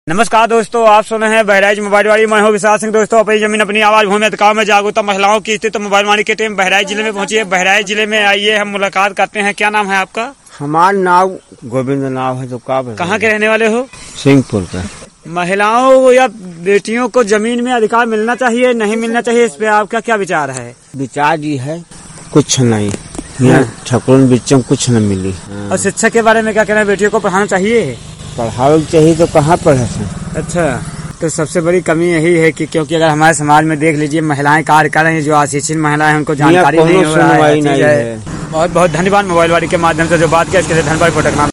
नमस्कार दोस्तों, आप सुन रहे हैं बहराइच मोबाइल वाली। मैं हूं विशाल सिंह। दोस्तों, अपनी जमीन अपनी आवाज भूमि अधिकार में जागरूकता महिलाओं की स्थिति मोबाइल वाली की टीम बहराइच जिले में पहुंची है। बहराइच जिले में आइए हम मुलाकात करते हैं। क्या नाम है आपका? हमारा नाम गोविंद नाम है। तो कहाँ के रहने वाले हो? सिंहपुर का। महिलाओं या बेटियों को जमीन में अधिकार मिलना चाहिए, नहीं मिलना चाहिए, इस पे आपका क्या विचार है? विचार जी है कुछ नहीं, ठकुरन बिच्चम कुछ न मिली। और शिक्षा के बारे में क्या कहना है? बेटियों को पढ़ाना चाहिए? पढ़ाओ चाहिए तो कहाँ पढ़े। अच्छा, तो सबसे बड़ी कमी यही है कि क्योंकि अगर हमारे समाज में देख लीजिए, महिलाएं कार्य कर रही हैं, जो अशिक्षित महिलाएं हैं उनको जानकारी नहीं हो रहा है। बहुत बहुत धन्यवाद मोबाइल वाली के माध्यम से जो बात किया, इसके लिए धन्यवाद।